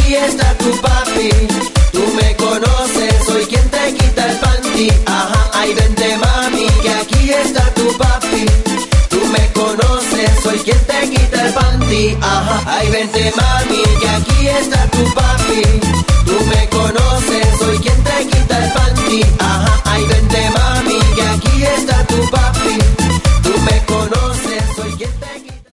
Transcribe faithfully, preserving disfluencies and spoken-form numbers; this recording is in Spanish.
aquí está tu papi. Tú me conoces, soy quien te quita el panty. Ajá, ay vente mami, que aquí está tu papi. Tú me conoces, soy quien te quita el panty. Ajá, ay vente mami, que aquí está tu papi. Tú me conoces, soy quien te quita el panty. Ajá.